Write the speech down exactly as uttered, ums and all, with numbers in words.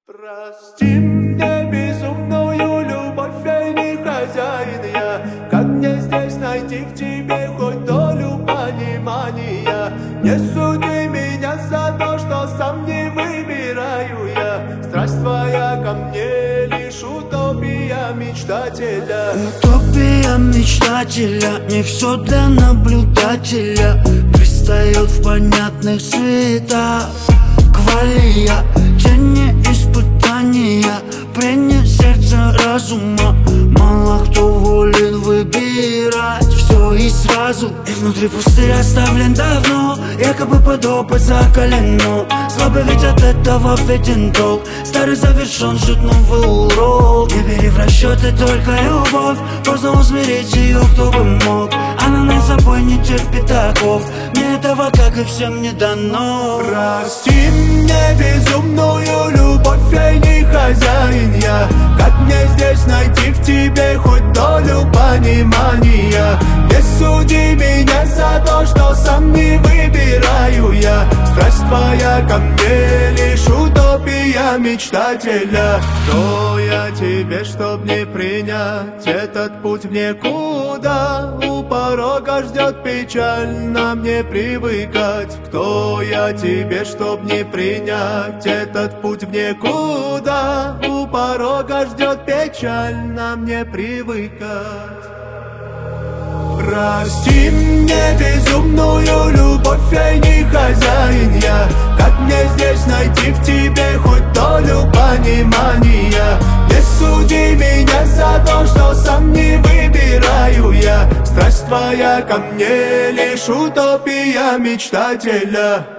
Прости мне безумную любовь, я не хозяин я. Как мне здесь найти в тебе хоть долю понимания? Не суди меня за то, что сам не выбираю я. Страсть твоя ко мне лишь утопия мечтателя. Утопия мечтателя, не все для наблюдателя. Пристает в понятных цветах квалия, тени испытания, прение сердца разума. Мало кто волен выбирать все и сразу. И внутри пустырь оставлен давно, якобы подопыт закалено. Слабый ведь от этого виден долг, старый завершен, ждет новый урок. Не бери в расчеты только любовь, поздно усмирить ее кто бы мог. Она на собой не терпит оков, мне этого как и всем не дано. Прости мне безумную любовь, я не хозяин я. Как мне здесь найти в тебе хоть долю понимания? Не суди меня за то, что сам не выбираю я. Страсть твоя ко мне лишь утопия мечтателя. Кто я тебе, чтоб не принять этот путь в никуда? У порога ждет печаль, нам не привыкать. Кто я тебе, чтоб не принять этот путь в никуда? У порога ждет печаль, нам не привыкать. Прости мне безумную любовь, я не хозяин я. Как мне здесь найти в тебе хоть долю понимания? Не суди меня за то, что сам не выбираю я. Страсть твоя ко мне лишь утопия мечтателя.